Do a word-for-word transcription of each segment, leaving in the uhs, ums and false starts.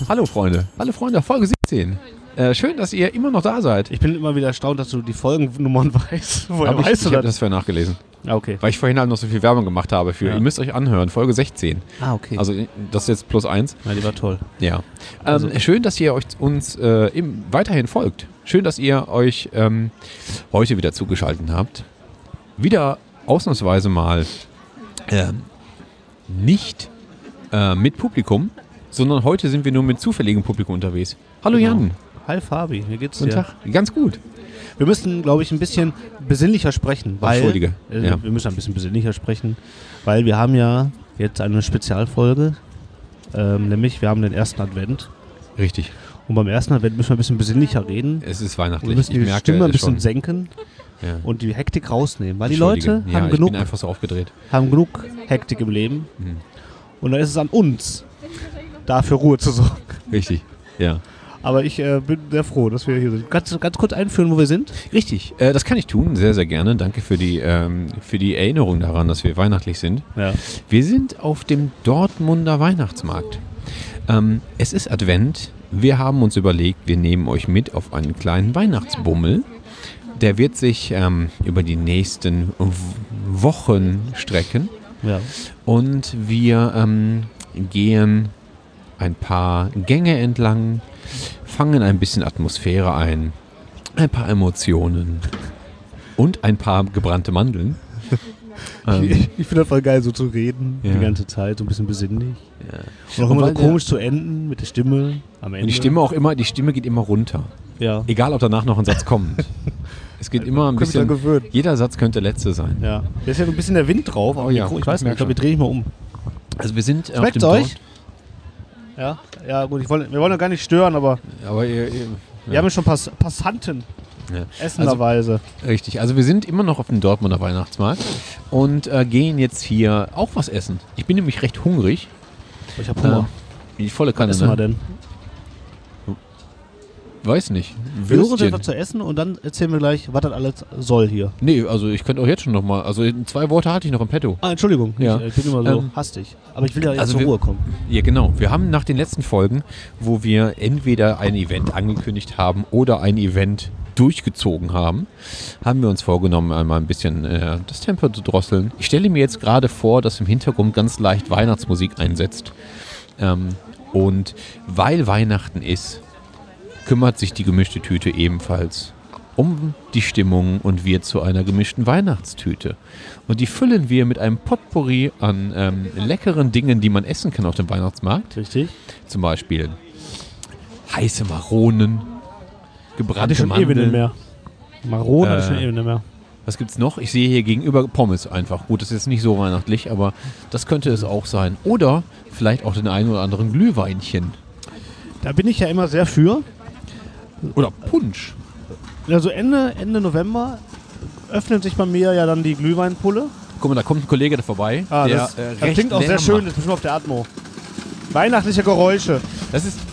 Hallo Freunde, hallo Freunde, Folge siebzehn. Äh, schön, dass ihr immer noch da seid. Ich bin immer wieder erstaunt, dass du die Folgennummern weißt. Woher Hab ich weißt ich du habe das? das vorher nachgelesen. Ah, okay. Weil ich vorhin halt noch so viel Werbung gemacht habe für, Ja. ihr müsst euch anhören, Folge sechzehn. Ah, okay. Also das ist jetzt plus eins. Ja, die war toll. Ja. Also- Ähm, schön, dass ihr euch uns äh, im, weiterhin folgt. Schön, dass ihr euch ähm, heute wieder zugeschaltet habt. Wieder ausnahmsweise mal ähm, nicht äh, mit Publikum, sondern heute sind wir nur mit zufälligem Publikum unterwegs. Hallo Genau. Jan. Hi Fabi, wie geht's dir? Guten Tag. Ganz gut. Wir müssen, glaube ich, ein bisschen besinnlicher sprechen. Weil, Entschuldige. Äh, Ja. Wir müssen ein bisschen besinnlicher sprechen, weil wir haben ja jetzt eine Spezialfolge, ähm, nämlich wir haben den ersten Advent. Richtig. Und beim ersten Advent müssen wir ein bisschen besinnlicher reden. Es ist Und wir weihnachtlich. müssen Ich die merke Stimme ein es bisschen schon. senken Ja. und die Hektik rausnehmen. Weil die Entschuldige. Leute ja, haben, ich genug, bin einfach so aufgedreht. haben genug Hektik im Leben. Mhm. Und dann ist es an uns, dafür Ruhe zu sorgen. Richtig. Ja. Aber ich äh, bin sehr froh, dass wir hier sind. Ganz, ganz kurz einführen, wo wir sind. Richtig. Äh, das kann ich tun. Sehr, sehr gerne. Danke für die, ähm, für die Erinnerung daran, dass wir weihnachtlich sind. Ja. Wir sind auf dem Dortmunder Weihnachtsmarkt. Ähm, es ist Advent. Wir haben uns überlegt, wir nehmen euch mit auf einen kleinen Weihnachtsbummel. Der wird sich ähm, über die nächsten w- Wochen strecken. Ja. Und wir ähm, gehen ein paar Gänge entlang, fangen ein bisschen Atmosphäre ein, ein paar Emotionen und ein paar gebrannte Mandeln. ähm, Ich, ich finde das voll geil, so zu reden, Ja. die ganze Zeit, so ein bisschen besinnlich. ja. Und auch Und immer so weil der- komisch zu enden mit der Stimme am Ende. Und die Stimme auch immer, die Stimme geht immer runter. Ja. Egal, ob danach noch ein Satz kommt. Es geht immer ein Hab mich dran bisschen. gewöhnt. Jeder Satz könnte der letzte sein. Ja. Da ist ja ein bisschen der Wind drauf, aber Oh ja, ich, ich ich weiß nicht, merk ich glaube, wir schon. drehen dich mal um. Also wir sind auf Schmeckt's dem euch? Ja, ja gut, ich wollte, wir wollen ja gar nicht stören, aber Dort, aber ihr, ihr, wir haben ja schon Pass, Passanten, ja. essenderweise. Richtig, also wir sind immer noch auf dem Dortmunder Weihnachtsmarkt und äh, gehen jetzt hier auch was essen. Ich bin nämlich recht hungrig. ich habe Hunger. Äh, die volle Kanne, Was essen wir ne? denn? Weiß nicht. Wir suchen uns Würstchen. etwas zu essen und dann erzählen wir gleich, was das alles soll hier. Nee, also ich könnte auch jetzt schon nochmal, also in zwei Worte hatte ich noch im Petto. Ah, Entschuldigung, Ja. ich, ich bin immer so Ähm, hastig. Aber ich will ja jetzt also zur wir- Ruhe kommen. Ja, genau. Wir haben nach den letzten Folgen, wo wir entweder ein Event angekündigt haben oder ein Event durchgezogen haben, haben wir uns vorgenommen, einmal ein bisschen äh, das Tempo zu drosseln. Ich stelle mir jetzt gerade vor, dass im Hintergrund ganz leicht Weihnachtsmusik einsetzt. Ähm, und weil Weihnachten ist, kümmert sich die gemischte Tüte ebenfalls um die Stimmung und wird zu einer gemischten Weihnachtstüte. Und die füllen wir mit einem Potpourri an ähm, leckeren Dingen, die man essen kann auf dem Weihnachtsmarkt. Richtig? Zum Beispiel heiße Maronen, Hatte gebrannte ich schon ewig nicht Mandeln. mehr. Maronen hatte ich schon Äh, ewig nicht mehr. Was gibt's noch? Ich sehe hier gegenüber Pommes einfach. Gut, das ist jetzt nicht so weihnachtlich, aber das könnte es auch sein. Oder vielleicht auch den einen oder anderen Glühweinchen. Da bin ich ja immer sehr für. Oder Punsch. Also Ende, Ende November öffnet sich bei mir ja dann die Glühweinpulle. Guck mal, da kommt ein Kollege da vorbei. Ah, der, das, äh, das recht klingt auch sehr Lärm schön, macht. das ist bestimmt auf der Atmo. Weihnachtliche Geräusche. Das ist.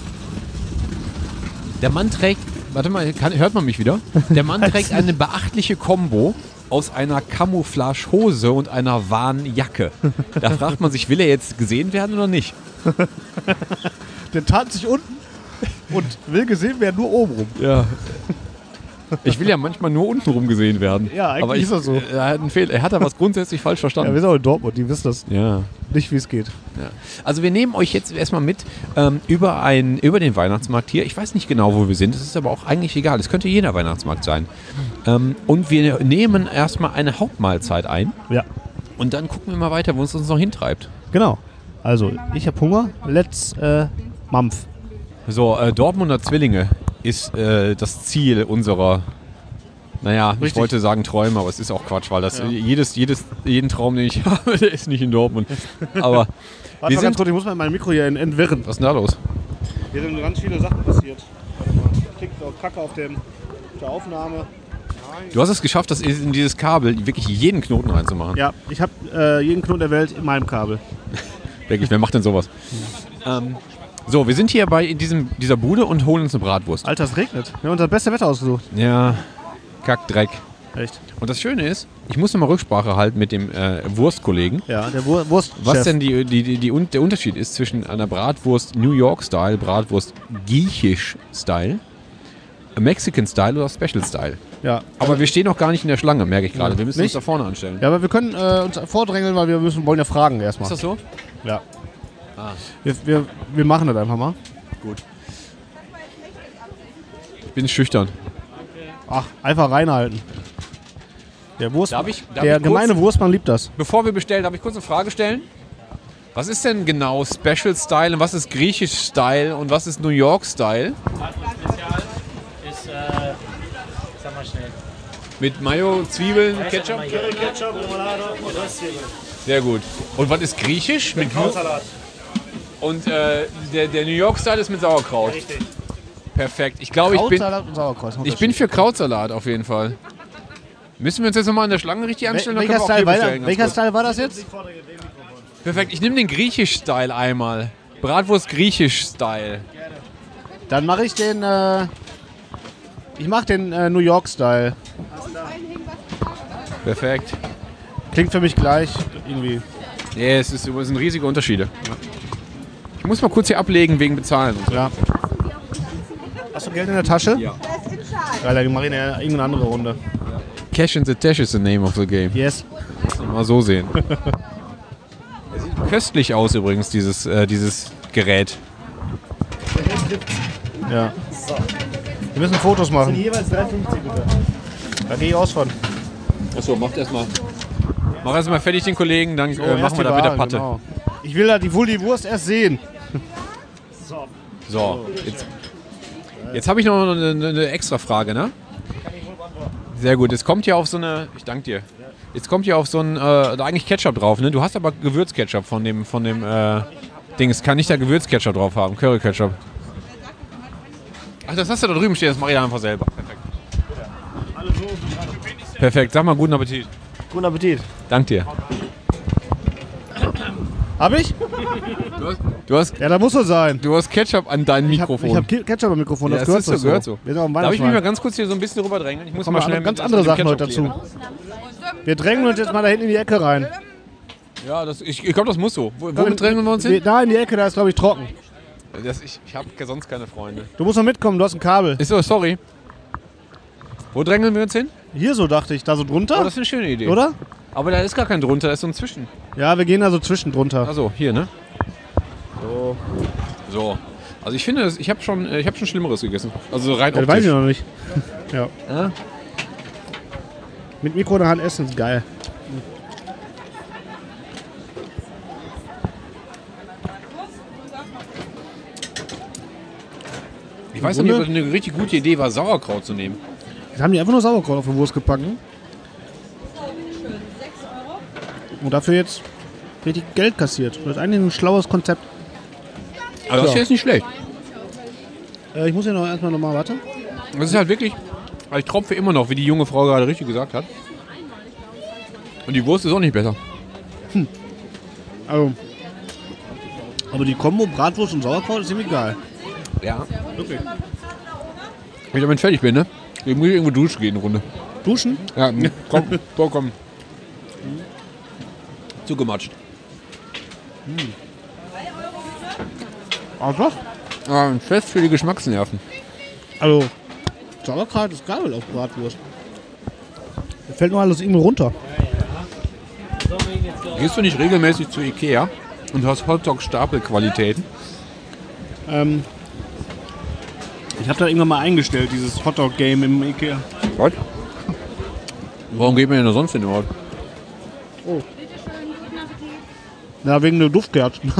Der Mann trägt. Warte mal, kann, hört man mich wieder? Der Mann trägt eine beachtliche Kombo aus einer Camouflage-Hose und einer Warnjacke. Da fragt man sich, will er jetzt gesehen werden oder nicht? Der tat sich unten und will gesehen werden nur oben rum. Ja. Ich will ja manchmal nur untenrum gesehen werden. Ja, eigentlich Aber ich, ist das so. äh, Er hat, einen Fehler. Er hat da was grundsätzlich falsch Ja, wir verstanden. sind auch in Dortmund, die wissen das Ja. nicht, wie es geht. Ja. Also wir nehmen euch jetzt erstmal mit ähm, über, ein, über den Weihnachtsmarkt hier. Ich weiß nicht genau, wo wir sind. Es ist aber auch eigentlich egal. Es könnte jeder Weihnachtsmarkt sein. Ähm, und wir nehmen erstmal eine Hauptmahlzeit ein. Ja, Und dann gucken wir mal weiter, wo es uns noch hintreibt. genau. Also, ich habe Hunger. Let's äh, Mampf. So, äh, Dortmunder Zwillinge ist äh, das Ziel unserer, naja, ich Richtig. wollte sagen Träume, aber es ist auch Quatsch, weil das Ja. jedes, jedes, jeden Traum, den ich habe, der ist nicht in Dortmund. Aber Warte wir mal ganz sind, kurz, ich muss mal mein Mikro hier ent- entwirren. was ist denn da los? Hier sind ganz viele Sachen passiert. Warte mal. Klickt auf Kacke auf, dem, auf der Aufnahme. Du hast es geschafft, das in dieses Kabel wirklich jeden Knoten reinzumachen. Ja, ich habe äh, jeden Knoten der Welt in meinem Kabel. Wirklich, wer macht denn sowas? Ähm, so, wir sind hier bei in diesem, dieser Bude und holen uns eine Bratwurst. Alter, es regnet. Wir haben uns das beste Wetter ausgesucht. Ja, Kack, Dreck. Echt? Und das Schöne ist, ich muss nochmal Rücksprache halten mit dem äh, Wurstkollegen. Ja, der Wur Wurst. Was denn die, die, die, die, der Unterschied ist zwischen einer Bratwurst New York Style, Bratwurst griechisch Style, Mexican Style oder Special Style. Ja. Aber wir stehen noch gar nicht in der Schlange, merke ich gerade. Wir müssen Nicht? uns da vorne anstellen. Ja, aber wir können äh, uns vordrängeln, weil wir müssen, wollen ja fragen erstmal. Ist das so? Ja. Ah. Wir, wir, wir machen das einfach mal. Gut. Ich bin schüchtern. Ach, einfach reinhalten. Der Wurst, Darf ich- darf der ich kurz- gemeine Wurstmann liebt das. Bevor wir bestellen, darf ich kurz eine Frage stellen? Was ist denn genau Special Style und was ist griechisch Style und was ist New York Style? Spezial ist, äh, sag mal schnell. Mit Mayo, Zwiebeln, Ketchup? Curry, Ketchup, Remoulade und Röstzwiebeln. Sehr gut. Und was ist griechisch? Mit Krautsalat. Und äh, der, der New York Style ist mit Sauerkraut. Richtig. Perfekt. Ich glaube, ich bin, Krautsalat und Sauerkraut. ich bin für Krautsalat auf jeden Fall. Müssen wir uns jetzt nochmal an der Schlange richtig anstellen? Wel Dann welcher können wir Style, auch war, hier bestellen, ganz welcher kurz. Style war das jetzt? Perfekt. Ich nehme den griechisch-Style einmal. Bratwurst griechisch-Style. Dann mache ich den. Äh, ich mache den äh, New York Style. Perfekt. Klingt für mich gleich irgendwie. Ja, es, ist, es sind riesige Unterschiede. Ich muss mal kurz hier ablegen wegen Bezahlen. Und so. Ja. Hast du Geld in der Tasche? Ja. Ja, dann mache ich eine, irgendeine andere Runde. Cash in the Tash is the name of the game. Yes. Mal so sehen. Es sieht köstlich aus übrigens, dieses, äh, dieses Gerät. Ja. Wir müssen Fotos machen. Jeweils drei fünfzig bitte. Da gehe ich aus von. Achso, macht erstmal. Mach erstmal fertig den Kollegen, dann So, äh, erst machen wir die da wieder Ware, Patte. genau. Ich will da die, wohl die Wurst erst sehen. So, jetzt, jetzt habe ich noch eine, eine extra Frage, ne? Sehr gut, jetzt kommt hier auf so eine, ich danke dir, jetzt kommt hier auf so ein, äh, da eigentlich Ketchup drauf, ne? Du hast aber Gewürzketchup von dem, von dem äh, Ding, es kann nicht da Gewürzketchup drauf haben, Curry-Ketchup. Ach, das hast du da drüben stehen, das mache ich einfach selber. Perfekt. Perfekt, sag mal guten Appetit. Guten Appetit. Dank dir. Hab ich? Du hast, du hast, Ja, da muss so sein. du hast Ketchup an deinem Ich hab, Mikrofon. ich hab Ke- Ketchup am Mikrofon, Ja, das, das gehört, ist so, gehört so. Wir sind auf dem Darf ich mich mal Weihnachtsmarkt. ganz kurz hier so ein bisschen rüber drängeln? Ich muss Kommen mal noch schnell ganz mit- andere mit dem Sachen heute Ketchup dazu. Wir drängen uns jetzt mal da hinten in die Ecke rein. kleben. Ja, das, ich, ich glaube, das muss so. Wo, womit drängen wir uns hin? Da in die Ecke, da ist glaube ich trocken. Das, ich ich habe sonst keine Freunde. Du musst noch mitkommen, du hast ein Kabel. Ist so, sorry. Wo drängeln wir uns hin? Hier so dachte ich, da so Oh, drunter, das ist eine schöne Idee. oder? Aber da ist gar kein drunter, da ist so ein Zwischen. Ja, wir gehen da so zwischen drunter. Achso, hier, ne? So. So. Also ich finde, das- ich habe schon, äh, ich hab schon Schlimmeres gegessen. Also rein Ja, das optisch. weiß ich noch nicht. Ja. Ja? Mit Mikro in der Hand essen ist geil. Ich weiß nicht, ob das eine richtig gute Idee war, Sauerkraut zu nehmen. Jetzt haben die einfach nur Sauerkraut auf die Wurst gepackt. ne? Und dafür jetzt richtig Geld kassiert. Das ist eigentlich ein schlaues Konzept. Aber das Ja. hier ist nicht schlecht. Äh, ich muss ja noch erstmal nochmal warten. Das ist halt wirklich, also ich tropfe immer noch, wie die junge Frau gerade richtig gesagt hat. Und die Wurst ist auch nicht besser. Also, aber die Kombo Bratwurst und Sauerkraut ist ziemlich geil. Ja. Wirklich. Wenn ich damit fertig bin, ne? Ich muss irgendwo duschen gehen, eine Runde. Duschen? Ja, komm, vollkommen. Zugematscht. Also, Ah, ein Fest für die Geschmacksnerven. also Sauerkraut ist geil auf Bratwurst. Da fällt nur alles irgendwie runter. Gehst du nicht regelmäßig zu Ikea und hast Hotdog-Stapelqualitäten? Ähm, ich habe da irgendwann mal eingestellt, dieses Hotdog-Game im Ikea. Was? Warum geht man denn da sonst hin überhaupt? Ja, wegen der Duftkerzen.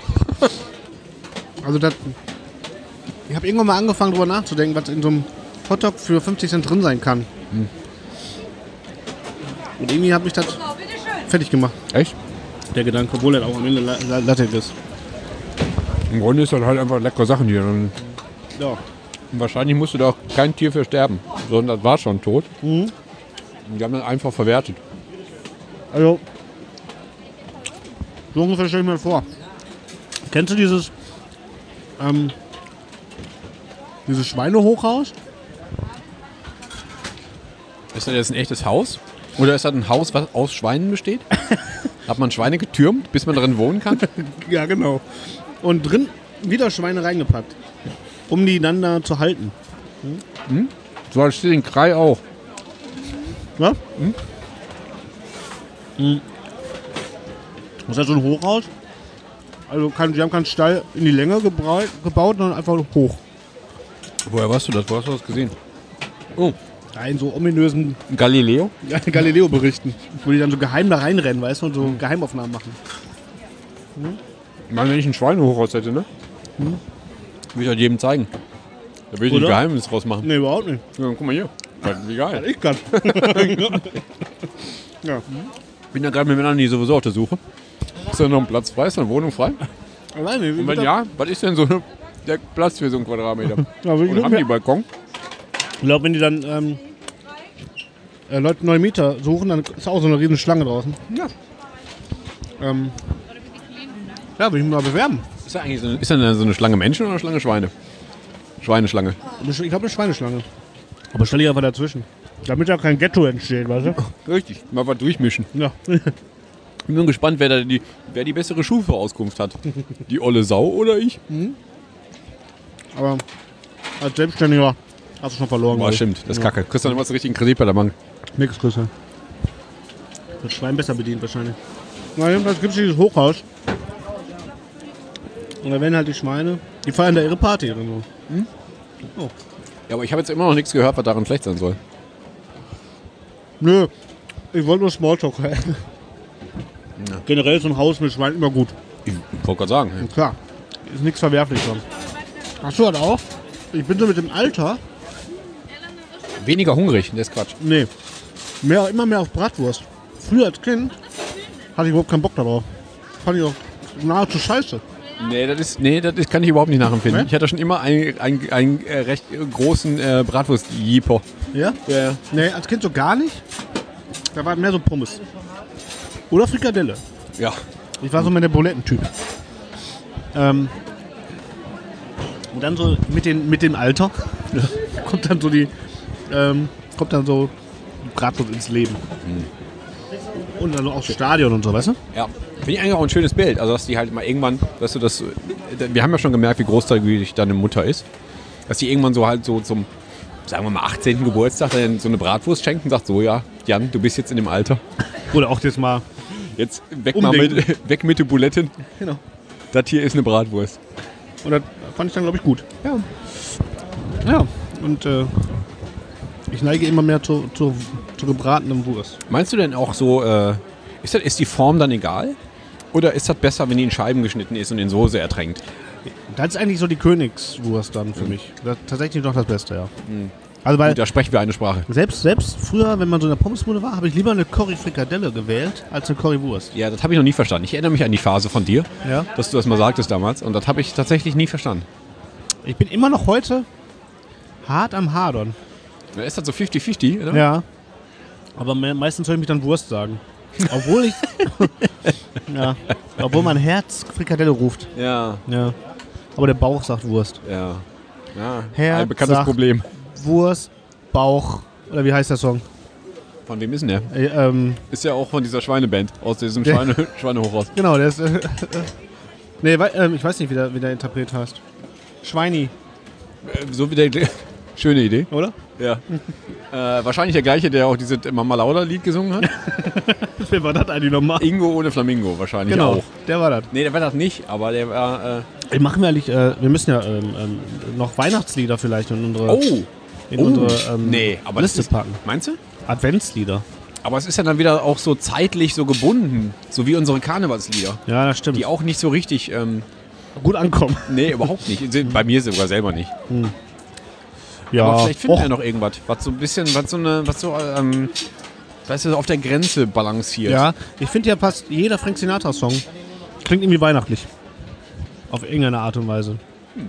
Also das, ich habe irgendwann mal angefangen darüber nachzudenken, was in so einem Hotdog für fünfzig Cent drin sein kann. Hm. Und irgendwie hat mich das fertig gemacht, Echt? der Gedanke, obwohl er auch am Ende la- la- lattig ist. Im Grunde ist das halt einfach leckere Sachen hier. Und Ja. wahrscheinlich musste da auch kein Tier für sterben, sondern das war schon tot. Mhm. Und die haben dann einfach verwertet. Also, so ungefähr stelle ich mir das vor. Kennst du dieses, ähm, dieses Schweinehochhaus? Ist das jetzt ein echtes Haus? Oder ist das ein Haus, was aus Schweinen besteht? Hat man Schweine getürmt, bis man drin wohnen kann? Ja, genau. Und drin wieder Schweine reingepackt, um die dann da zu halten. Hm? So das steht in Krei auch. Ja? Hm? Hm. Das ist ja so ein Hochhaus. Also kann, die haben keinen Stall in die Länge gebaut, gebaut sondern einfach hoch. Woher weißt du das? Wo hast du das gesehen? Oh, In so ominösen Galileo? Galileo-Berichten, wo die dann so geheim da reinrennen, weißt du, und so Geheimaufnahmen machen. Ich meine, wenn ich ein Schweinehochhaus hätte, ne? Hm? Würde ich halt jedem zeigen. Da würde ich Oder? ein Geheimnis draus machen. Nee, überhaupt nicht. Ja, guck mal hier. Wie geil. Ich kann. Ja. Ich bin ja gerade mit Männern, die sowieso auf der Suche. Ist da noch ein Platz frei? Ist da eine Wohnung frei? Alleine. Und wenn ja, was ist denn so der Platz für so einen Quadratmeter? Ja, Und haben die Balkon? Ich glaube, wenn die dann ähm, äh, Leute neue Mieter suchen, dann ist auch so eine riesen Schlange draußen. Ja. Ähm, ja, will ich mich mal bewerben. Ist da eigentlich so eine, ist da so eine Schlange Menschen oder eine Schlange Schweine? Schweineschlange. Ich glaube, eine Schweineschlange. Aber stell dich einfach dazwischen. Damit ja kein Ghetto entsteht, weißt du? Richtig, mal was durchmischen. Ja. Ich bin gespannt, wer da die, wer die bessere Schufa-Auskunft hat. Die olle Sau oder ich? Aber als Selbstständiger hast du schon verloren. Boah, glaub ich. stimmt, das ist Ja. kacke. Kriegst du dann immer so richtigen Kredit bei der Bank. Nix größer. Das Schwein besser bedient wahrscheinlich. Na, jedenfalls gibt es dieses Hochhaus. Und da werden halt die Schweine, die feiern da ihre Party drin. So. Ja, aber ich habe jetzt immer noch nichts gehört, was daran schlecht sein soll. Nö, ich wollte nur Smalltalk hören. Ja. Generell ist so ein Haus mit Schweinen immer gut. Ich wollte gerade sagen. Und klar, ist nichts verwerflich dran. Hast du das auch? Ich bin so mit dem Alter, Weniger hungrig, das ist Quatsch. nee, mehr, immer mehr auf Bratwurst. Früher als Kind hatte ich überhaupt keinen Bock darauf. Fand ich auch nahezu scheiße. Nee, das ist, nee, das ist, kann ich überhaupt nicht nachempfinden. Nee? Ich hatte schon immer einen, einen, einen äh, recht großen äh, Bratwurst-Jeeper. Ja? Ja, ja. Nee, als Kind so gar nicht. Da war mehr so Pommes. Oder Frikadelle. Ja. Ich war so mehr der Bulettentyp. Ähm, und dann so mit, den, mit dem Alter kommt dann so die ähm, kommt dann so die Bratwurst ins Leben. Und dann auch Stadion und so, weißt du? Ja. Finde ich eigentlich auch ein schönes Bild. Also, dass die halt mal irgendwann, weißt du, das, wir haben ja schon gemerkt, wie großzügig deine Mutter ist. Dass die irgendwann so halt so zum, sagen wir mal, achtzehnten Geburtstag dann so eine Bratwurst schenkt und sagt, so ja, Jan, du bist jetzt in dem Alter. Oder auch jetzt mal. Jetzt weg, mal mit, weg mit den Buletten. Genau. Das hier ist eine Bratwurst. Und das fand ich dann, glaube ich, gut. Ja. Ja. Und äh, ich neige immer mehr zu, zu, zu gebratenem Wurst. Meinst du denn auch so, äh, ist, das, ist die Form dann egal? Oder ist das besser, wenn die in Scheiben geschnitten ist und in Soße ertränkt? Das ist eigentlich so die Königswurst dann für mich. Das ist tatsächlich doch das Beste, ja. Also weil Da sprechen wir eine Sprache. selbst, selbst früher, wenn man so in der Pommesbude war, habe ich lieber eine Curry-Frikadelle gewählt als eine Currywurst. Ja, das habe ich noch nie verstanden. Ich erinnere mich an die Phase von dir, Ja. dass du das mal sagtest damals. Und das habe ich tatsächlich nie verstanden. Ich bin immer noch heute hart am Hadern. Ja, ist das so fifty fifty, oder? Ja. Aber me meistens soll ich mich dann Wurst sagen. Obwohl ich. ja. Obwohl mein Herz Frikadelle ruft. Ja, Ja. Aber der Bauch sagt Wurst. ja. ja. Herz Ein bekanntes sagt- Problem. Wurst, Bauch. Oder wie heißt der Song? Von wem ist denn der? Äh, ähm, Ist ja auch von dieser Schweineband, aus diesem Der- Schweine Schweinehochhaus. genau, der ist. Äh, nee, wei- ähm, ich weiß nicht, wie der, wie der Interpret heißt. Schweini, Äh, So wie der. Schöne Idee. oder? Ja. äh, wahrscheinlich der gleiche, der auch dieses Mama Lauda-Lied gesungen hat. Wer war das eigentlich nochmal? Ingo ohne Flamingo wahrscheinlich Genau, auch. der war das. Nee, der war das nicht, aber der war. Äh, Ey, machen wir eigentlich, äh, wir müssen ja ähm, ähm, noch Weihnachtslieder vielleicht in unsere, oh! in oh. unsere ähm, Nee, aber das Liste ist, packen. Meinst du? Adventslieder. Aber es ist ja dann wieder auch so zeitlich so gebunden, so wie unsere Karnevalslieder, Ja, das stimmt. die auch nicht so richtig, ähm, gut ankommen. nee, überhaupt nicht. Sind bei mir sogar selber nicht. Ja, Aber vielleicht finden Och, wir noch irgendwas, was so ein bisschen, was so eine, was so, ähm, weißt du, auf der Grenze balanciert. ja, ich finde ja fast jeder Frank Sinatra-Song klingt irgendwie weihnachtlich. Auf irgendeine Art und Weise.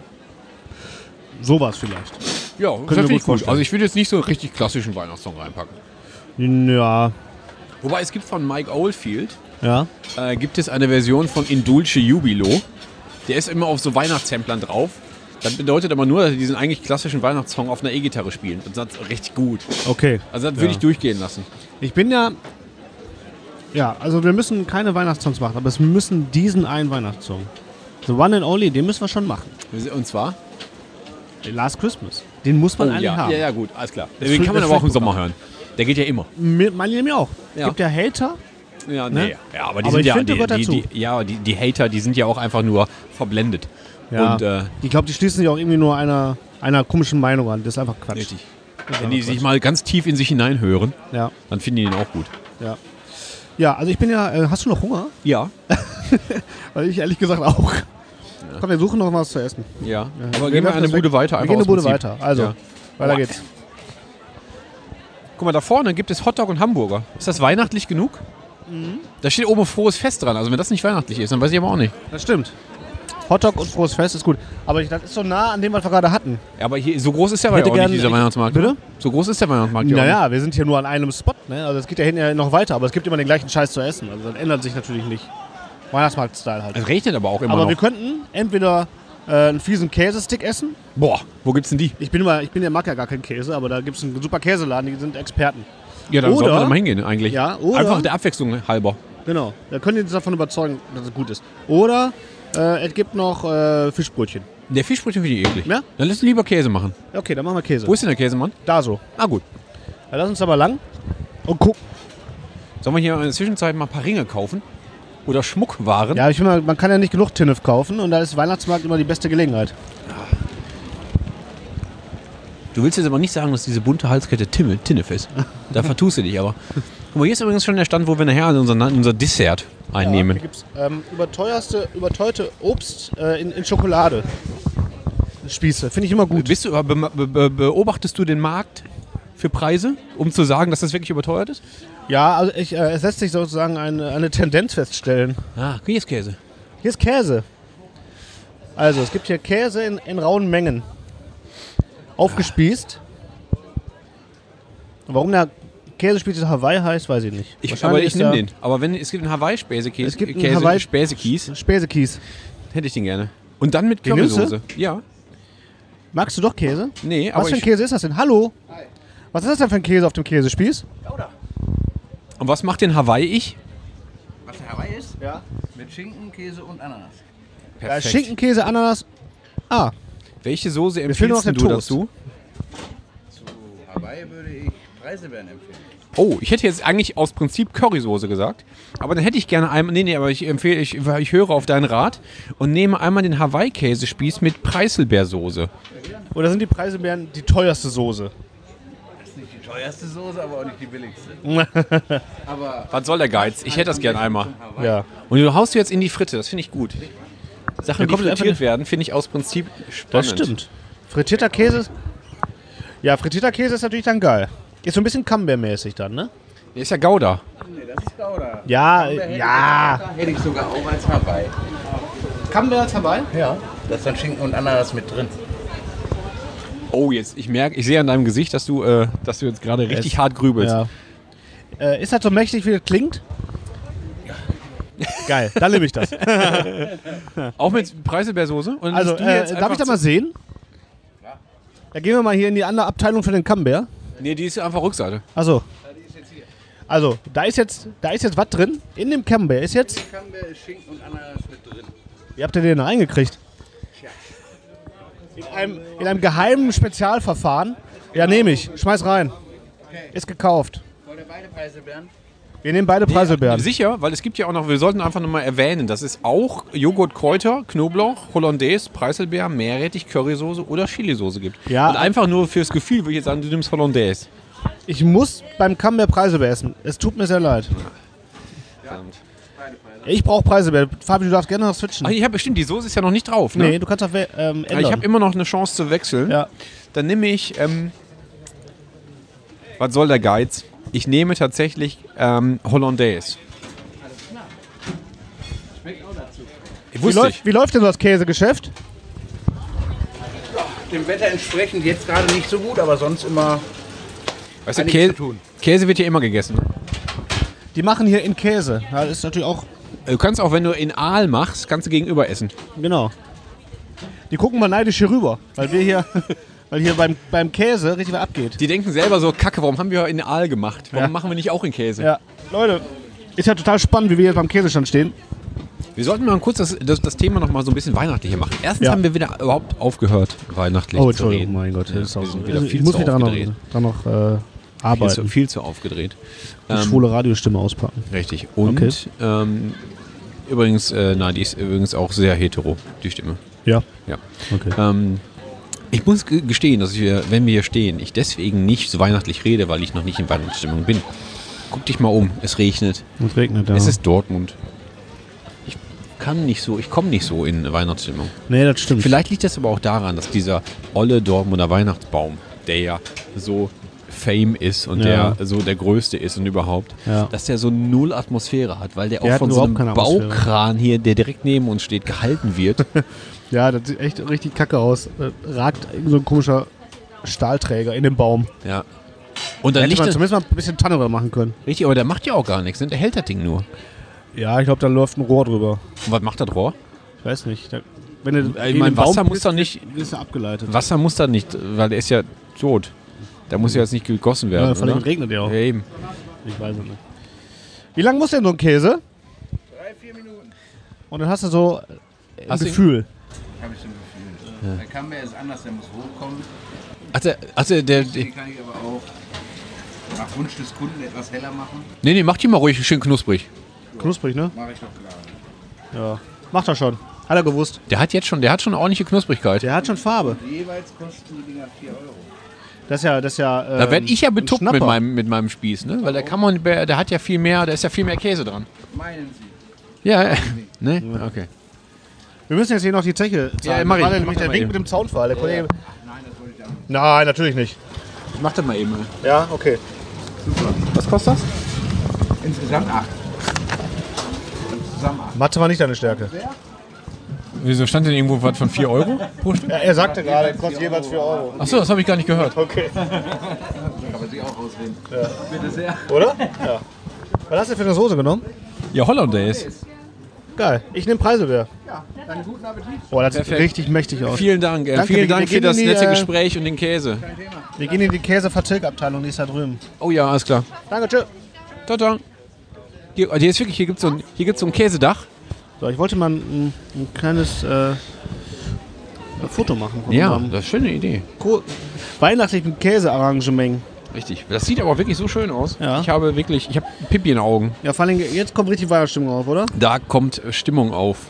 Sowas vielleicht. ja mir das finde gut ich gut. vorstellen. Also ich würde jetzt nicht so einen richtig klassischen Weihnachtssong reinpacken. Ja, Wobei es gibt von Mike Oldfield, ja. äh, gibt es eine Version von In Dulce Jubilo. Der ist immer auf so Weihnachtssamplern drauf. Das bedeutet aber nur, dass sie diesen eigentlich klassischen Weihnachtssong auf einer E-Gitarre spielen. Und das ist richtig gut. Okay. Also das würde Ja. ich durchgehen lassen. Ich bin ja... Ja, also wir müssen keine Weihnachtssongs machen, aber es müssen diesen einen Weihnachtssong. The One and Only, den müssen wir schon machen. Und zwar? Last Christmas. Den muss man Oh, eigentlich ja. haben. ja, ja, gut, alles klar. Das Den fühlt- kann man das aber auch im fühlt gut Sommer an. hören. Der geht ja immer. Mir, meine mir auch. Ja. Es gibt ja Hater. Ja, Ne? nee. Ja, aber die Aber sind ich ja, finde, die, gehört die, dazu. die, ja, die, die Hater, die sind ja auch einfach nur verblendet. Ja. Und, äh, ich glaube, die schließen sich auch irgendwie nur einer, einer komischen Meinung an. Das ist einfach Quatsch. richtig. Das ist Wenn die einfach sich Quatsch. mal ganz tief in sich hineinhören, Ja, dann finden die den auch gut. ja. Ja, also ich bin ja... Äh, hast du noch Hunger? Ja. Weil ich ehrlich gesagt auch. Komm, wir suchen noch was zu essen. Ja. Ja. Aber Wir gehen wir werfen eine das weg. Bude weiter. Wir einfach gehen eine aus Bude Prinzip. weiter. Also, Ja. weiter Boah. geht's. Guck mal, da vorne gibt es Hotdog und Hamburger. Ist das weihnachtlich genug? Mhm. Da steht oben frohes Fest dran. Also wenn das nicht weihnachtlich ist, dann weiß ich aber auch nicht. Das stimmt. Hotdog und frohes Fest ist gut. Aber ich, das ist so nah an dem, was wir gerade hatten. Ja, aber hier, so groß ist der aber Hätte auch gern- nicht, dieser ich- Weihnachtsmarkt. Bitte? ne? So groß ist der Weihnachtsmarkt ja auch Naja, wir sind hier nur an einem Spot. Ne? Also es geht ja hinten ja noch weiter, aber es gibt immer den gleichen Scheiß zu essen. Also das ändert sich natürlich nicht. Weihnachtsmarkt-Style halt. nicht. Es regnet aber auch immer Aber noch. wir könnten entweder äh, einen fiesen Käsestick essen. Boah, wo gibt's denn die? Ich bin immer, ich bin ja mag ja gar keinen Käse, aber da gibt es einen super Käseladen, die sind Experten. Ja, dann Oder- sollten wir da mal hingehen eigentlich. Ja, oder- Einfach der Abwechslung halber. Genau. Da können die uns davon überzeugen, dass es gut ist. Oder äh, es gibt noch äh, Fischbrötchen. Der Fischbrötchen finde ich eklig. Ja? Dann lass uns lieber Käse machen. Okay, dann machen wir Käse. Wo ist denn der Käsemann? Da so. Ah gut. Dann lass uns aber lang und gucken. Sollen wir hier in der Zwischenzeit mal ein paar Ringe kaufen? Oder Schmuckwaren? Ja, ich finde, mal, man kann ja nicht genug Tinnef kaufen und da ist Weihnachtsmarkt immer die beste Gelegenheit. Du willst jetzt aber nicht sagen, dass diese bunte Halskette Timme, Tinnef ist. Da vertust du dich aber. Guck mal, hier ist übrigens schon der Stand, wo wir nachher unser, unser Dessert Ja, einnehmen. hier gibt es ähm, überteuerste, überteuerte Obst äh, in, in Schokolade. Spieße, finde ich immer gut. Bist du, be, be, be, beobachtest du den Markt für Preise, um zu sagen, dass das wirklich überteuert ist? Ja, also ich, äh, es lässt sich sozusagen eine, eine Tendenz feststellen. Ah, hier ist Käse. Hier ist Käse. Also, es gibt hier Käse in, in rauen Mengen. Aufgespießt. Und warum der Käsespieß Hawaii heißt, weiß ich nicht. Ich, aber Wahrscheinlich ich ist nehme da den. Aber wenn es gibt einen Hawaii-Späsekäse, Es gibt einen Käse, Hawaii- Späsekies, Späsekies. hätte ich den gerne. Und dann mit Den nimmst du? Currysoße. Ja. Magst du doch Käse? Nee, aber Was für ein ich, Käse ist das denn? Hallo? Was ist das denn für ein Käse auf dem Käsespieß? und was macht den Hawaii-Ich? Was der Hawaii ist? Ja. Mit Schinken, Käse und Ananas. Da ist Schinken, Käse, Ananas. Ah, Welche Soße fehlt nur noch empfiehlst der du Toast. dazu? Zu Hawaii würde ich Preiselbeeren empfehlen. Oh, ich hätte jetzt eigentlich aus Prinzip Currysoße gesagt. Aber dann hätte ich gerne einmal. Nee, nee, aber ich empfehle, ich, ich höre auf deinen Rat und nehme einmal den Hawaii-Käsespieß mit Preiselbeersoße. oder sind die Preiselbeeren die teuerste Soße? Das ist nicht die teuerste Soße, aber auch nicht die billigste. Aber Was soll der Geiz? Ich hätte das gerne einmal. zum Hawaii. Ja. Und du haust jetzt in die Fritte, das finde ich gut. Sachen, Ja, die kommt einfach frittiert nicht- werden, finde ich aus Prinzip spannend. Das stimmt. Frittierter Käse. Ja, frittierter Käse ist natürlich dann geil. Ist so ein bisschen Camembert-mäßig dann, ne? Der ist ja Gouda. Nee, das ist Gouda. Ja, Camembert hätte ja. Ich, hätte ich sogar auch als Hawaii. Camembert ist dabei? Ja. Da ist dann Schinken und Ananas mit drin. Oh, jetzt, ich merke, ich sehe an deinem Gesicht, dass du, äh, dass du jetzt gerade richtig Es- hart grübelst. Ja. Äh, ist das so mächtig, wie das klingt? Geil, dann nehme ich das. Auch mit Preiselbeersoße? Und Also, du äh, jetzt darf einfach ich da mal sehen? Da gehen wir mal hier in die andere Abteilung für den Camembert. zu- Nee, die ist einfach Rückseite. Achso. Also, da ist jetzt, da ist jetzt was drin. In dem Camembert ist jetzt. Camembert ist Schinken und Ananas mit drin. Wie habt ihr den da reingekriegt? In einem, in einem geheimen Spezialverfahren. Ja, nehme ich. Schmeiß rein. Ist gekauft. Wollt ihr beide Preiselbeeren? Wir nehmen beide Preiselbeeren. Sicher, weil es gibt ja auch noch, wir sollten einfach nochmal erwähnen, das ist auch Joghurt, Kräuter, Knoblauch, Hollandaise, Preiselbeer, Meerrettich, Currysoße oder Chilisoße gibt. Ja. Und einfach nur fürs Gefühl würde ich jetzt sagen, du nimmst Hollandaise. Ich muss beim Camembert Preiselbeer essen. Es tut mir sehr leid. Ich brauche Preiselbeer. Fabi, du darfst gerne noch switchen. Ach, ich habe bestimmt, die Soße ist ja noch nicht drauf, ne? Nee, du kannst auf ähm, ändern. Aber ich habe immer noch eine Chance zu wechseln. Ja. Dann nehme ich, ähm, was soll der Geiz? Ich nehme tatsächlich ähm, Hollandaise. Ich Wie, wusste läuft, ich. wie läuft denn das Käsegeschäft? Dem Wetter entsprechend jetzt gerade nicht so gut, aber sonst immer Weißt du, einiges Käse, zu tun. Käse wird ja immer gegessen. Die machen hier in Käse. Ja, das ist natürlich auch. Du kannst auch, wenn du in Aal machst, kannst du gegenüber essen. Genau. Die gucken mal neidisch hier rüber, weil wir hier, weil hier beim, beim Käse richtig was abgeht. Die denken selber so, Kacke, warum haben wir in Aal gemacht? Warum Ja. machen wir nicht auch in Käse? Ja, Leute, ist ja total spannend, wie wir jetzt beim Käsestand stehen. Wir sollten mal kurz das, das, das Thema noch mal so ein bisschen weihnachtlicher machen. Erstens Ja. haben wir wieder überhaupt aufgehört, weihnachtlich Oh, zu Entschuldigung, reden. mein Gott. Ja, Das ist auch wir so. sind wieder Also, viel ich muss zu mich daran noch, aufgedreht. dran noch äh, Viel zu, arbeiten. viel zu aufgedreht. Die Ähm, schwule Radiostimme auspacken. Richtig. Und Okay. ähm, übrigens, äh, na, die ist übrigens auch sehr hetero, die Stimme. Ja. Ja. Okay. Ähm, ich muss ge- gestehen, dass wir, wenn wir hier stehen, ich deswegen nicht so weihnachtlich rede, weil ich noch nicht in Weihnachtsstimmung bin. Guck dich mal um, es regnet. Es regnet, ja. Es ist Dortmund. Ich kann nicht so, ich komme nicht so in Weihnachtsstimmung. Nee, das stimmt. Vielleicht liegt das aber auch daran, dass dieser olle Dortmunder Weihnachtsbaum, der ja so Fame ist und Ja. der so der größte ist und überhaupt, Ja. dass der so null Atmosphäre hat, weil der, Der auch hat von so überhaupt einem keine Atmosphäre. Baukran hier, der direkt neben uns steht, gehalten wird. Ja, das sieht echt richtig kacke aus. Da ragt so ein komischer Stahlträger in den Baum. Ja. Und Da dann hätte liegt man er, zumindest mal ein bisschen Tanne drüber machen können. richtig, aber der macht ja auch gar nichts, ne? Der hält das Ding nur. Ja, ich glaube, da läuft ein Rohr drüber. Und was macht das Rohr? Ich weiß nicht. Da, wenn du Ich gegen mein, den Baum Wasser muss bist, doch nicht- ist er abgeleitet. Wasser muss da nicht, weil der ist ja tot. Der muss ja jetzt nicht gegossen werden, Ja, vor allem oder? regnet ja auch. Ja, eben. Ich weiß es nicht. Wie lange muss denn so ein Käse? Drei, vier Minuten. Und dann hast du so ein Hast du- Gefühl. Habe ich schon gefühlt. Der Camembert ist anders, der muss hochkommen. Also, also der, Den der, kann ich aber auch nach Wunsch des Kunden etwas heller machen. nee, nee, mach die mal ruhig schön knusprig. Knusprig, ne? Mache ich doch klar. Ja. Macht er schon. Hat er gewusst. Der hat jetzt schon, der hat schon eine ordentliche Knusprigkeit. Der hat schon Farbe. Jeweils kosten die Dinger vier Euro. Das ist ja, das ist ja. Ähm, Da werde ich ja ein betuppt mit Schnapper. meinem, mit meinem Spieß, ne? Weil der kann man, der hat ja viel mehr, da ist ja viel mehr Käse dran. Meinen Sie? Ja, ne? Okay. Wir müssen jetzt hier noch die Zeche zahlen. Ja, mach ich. War Mach nämlich das der mal Wink eben. mit dem Zaunfall. Der Kollege. Nein, das wollte ich auch nicht. Nein, natürlich nicht. Mach das mal eben. Ja, okay. Super. Was kostet das? Insgesamt acht. Zusammen acht. Mathe war nicht deine Stärke. Wieso stand denn irgendwo was von vier Euro pro Stück? Ja, er sagte gerade, kostet jeweils vier Euro. Achso, das habe ich gar nicht gehört. Okay. Kann man sich auch ausreden. Bitte sehr. Oder? Ja. Was hast du für eine Soße genommen? Ja, Hollandaise. Geil. Ich nehme Preiselbeer. Ja, dann guten Appetit. Boah, das sieht Perfekt. richtig mächtig aus. Vielen Dank. Äh, Danke, vielen wir- Dank wir für gehen das in die, nette äh, Gespräch und den Käse. Wir gehen in die Käsevertilgabteilung, die ist da drüben. Oh ja, alles klar. Danke, tschö. Ciao, ciao. Hier, hier ist wirklich, hier gibt es so, ein- hier gibt's so ein Käsedach. So, ich wollte mal ein, ein kleines äh, Foto machen. von Ja, unserem das ist eine schöne Idee. Ko- weihnachtlichen Käsearrangement. Richtig. Das sieht aber wirklich so schön aus. Ja. Ich habe wirklich, ich habe Pipi in den Augen. Ja, vor allem, jetzt kommt richtig Weihnachtsstimmung auf, oder? Da kommt äh, Stimmung auf.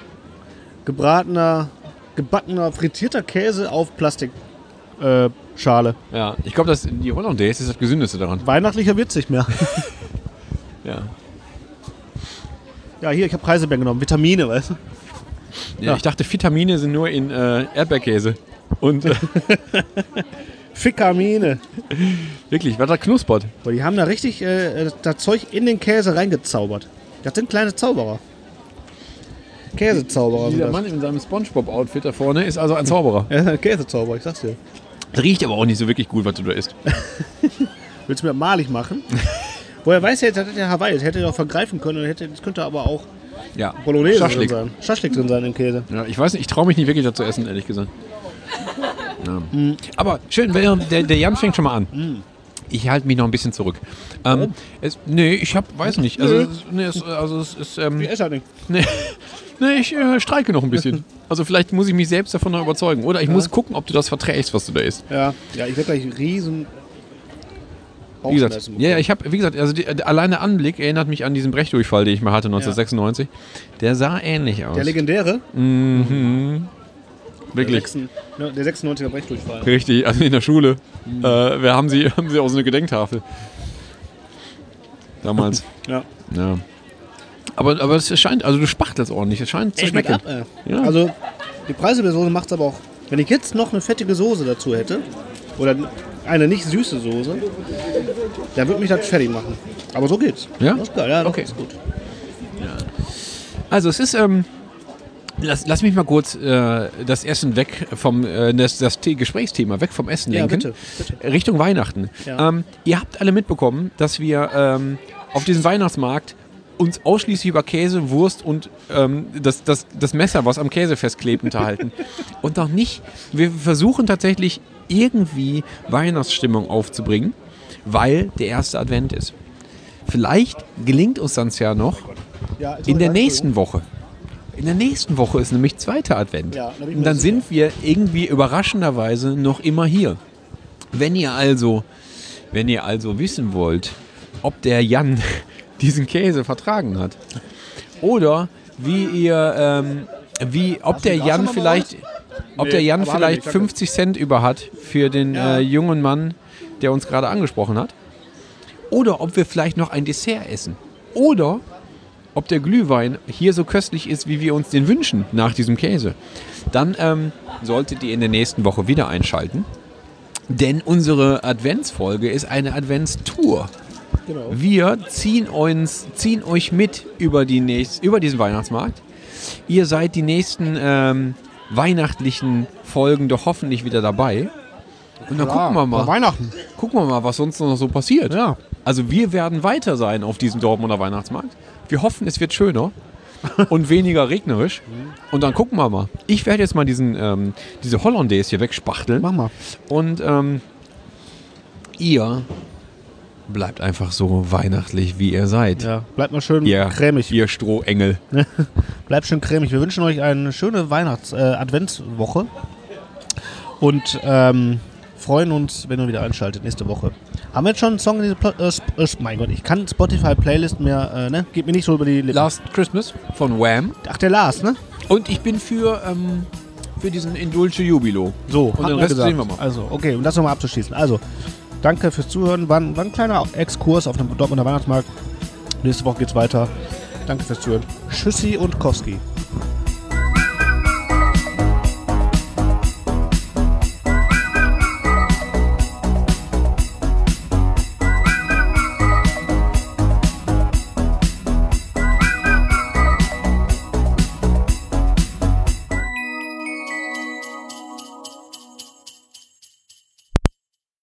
Gebratener, gebackener, frittierter Käse auf Plastikschale. Äh, Schale. Ja, ich glaube, dass die Hollandaise ist das Gesündeste daran. Weihnachtlicher wird's nicht mehr. Ja. Ja, hier, ich habe Preiselbeeren genommen. Vitamine, weißt du? Ja, Ja. ich dachte, Vitamine sind nur in äh, Erdbeerkäse. Und äh, Fickamine. wirklich, was da knuspert. Boah, die haben da richtig äh, das Zeug in den Käse reingezaubert. Das sind kleine Zauberer. Käsezauberer sind Dieser das. Mann in seinem Spongebob-Outfit da vorne ist also ein Zauberer. Ja, Käsezauberer, ich sag's dir. Riecht aber auch nicht so wirklich gut, was du da isst. Willst du mir malig machen? Woher weiß er jetzt, das ist ja Hawaii, das hätte er auch vergreifen können. und hätte, das könnte aber auch Ja, Bolognese Schaschlik. drin sein. Schaschlik drin sein im Käse. Ja, ich weiß nicht, ich traue mich nicht wirklich dazu essen, ehrlich gesagt. Ja. Aber schön, der, der, der Jan fängt schon mal an. Ich halte mich noch ein bisschen zurück. Ähm, es, nee, ich hab, weiß nicht. Also, es- nee, es, also es ist, ähm, Ich esse halt nicht. nee, nee, ich äh, streike noch ein bisschen. Also vielleicht muss ich mich selbst davon noch überzeugen. Oder ich muss gucken, ob du das verträgst, was du da isst. Ja, ja, ich werde gleich riesen Wie gesagt, Bauchschmerzen ja, ja, bekommen. ich habe, wie gesagt, also die, der, allein der Anblick erinnert mich an diesen Brechdurchfall, den ich mal hatte neunzehnhundertsechsundneunzig. Der sah ähnlich aus. Der legendäre? Mhm. Wirklich. Der, sechsen- ne, der sechsundneunziger Brechdurchfall. Richtig, also in der Schule. Äh, wir haben sie, haben sie auch so eine Gedenktafel. Damals. Ja. Ja. Aber, aber es scheint, also du spachtelst ordentlich, es scheint zu Ich schmeckt schmecken. ab, ey. Ja. Also, die Preiselbeersoße macht es aber auch. Wenn ich jetzt noch eine fettige Soße dazu hätte, oder eine nicht süße Soße, dann würde mich das fertig machen. Aber so geht's. Ja? Das ist geil, ja, doch, Okay. ist gut. Also es ist, ähm, lass, lass mich mal kurz äh, das Essen weg vom, äh, das, das The- Gesprächsthema weg vom Essen Ja, lenken. bitte, bitte. Richtung Weihnachten. Ja. Ähm, ihr habt alle mitbekommen, dass wir ähm, auf diesem Weihnachtsmarkt uns ausschließlich über Käse, Wurst und ähm, das, das, das Messer, was am Käse festklebt, unterhalten. Und noch nicht, wir versuchen tatsächlich irgendwie Weihnachtsstimmung aufzubringen, weil der erste Advent ist. Vielleicht gelingt uns das ja noch Ja, ist in der noch- nächsten Woche. In der nächsten Woche ist nämlich zweiter Advent. Ja, da bin ich mir und dann sicher. sind wir irgendwie überraschenderweise noch immer hier. Wenn ihr also, wenn ihr also wissen wollt, ob der Jan diesen Käse vertragen hat oder wie ihr, ähm, wie, ob der du da Jan schon mal vielleicht, ob Nee, der Jan aber hat er vielleicht nicht, danke. fünfzig Cent über hat für den Ja. äh, jungen Mann, der uns gerade angesprochen hat. Oder ob wir vielleicht noch ein Dessert essen. Oder ob der Glühwein hier so köstlich ist, wie wir uns den wünschen nach diesem Käse. Dann ähm, solltet ihr in der nächsten Woche wieder einschalten. Denn unsere Adventsfolge ist eine Adventstour. Genau. Wir ziehen, uns, ziehen euch mit über, die nächst, über diesen Weihnachtsmarkt. Ihr seid die nächsten ähm, weihnachtlichen Folgen doch hoffentlich wieder dabei. Und dann gucken wir Bei mal, Weihnachten. gucken wir mal, was sonst noch so passiert. Ja. Also wir werden weiter sein auf diesem Dortmunder Weihnachtsmarkt. Wir hoffen, es wird schöner und weniger regnerisch. Und dann gucken wir mal. Ich werde jetzt mal diesen, ähm, diese Hollandaise hier wegspachteln. Mach mal. Und ähm, ihr bleibt einfach so weihnachtlich, wie ihr seid. Ja, bleibt mal schön Ihr, cremig. ihr Strohengel. Bleibt schön cremig. Wir wünschen euch eine schöne Weihnachts-Adventswoche. Und ähm, freuen uns, wenn ihr wieder einschaltet nächste Woche. Haben wir jetzt schon einen Song in diese Pl- äh, Sp- äh, mein Gott, ich kann Spotify-Playlist mehr, äh, ne? Geht mir nicht so über die Lippen. Last Christmas von Wham. Ach, der Lars, ne? Und ich bin für, ähm, für diesen Indulce Jubilo. So, Und hatten den wir Rest gesagt. sehen wir mal. Also, okay, um das nochmal abzuschließen. Also, danke fürs Zuhören. War ein, war ein kleiner Exkurs auf dem Dortmunder Weihnachtsmarkt. Nächste Woche geht's weiter. Danke fürs Zuhören. Tschüssi und Koski.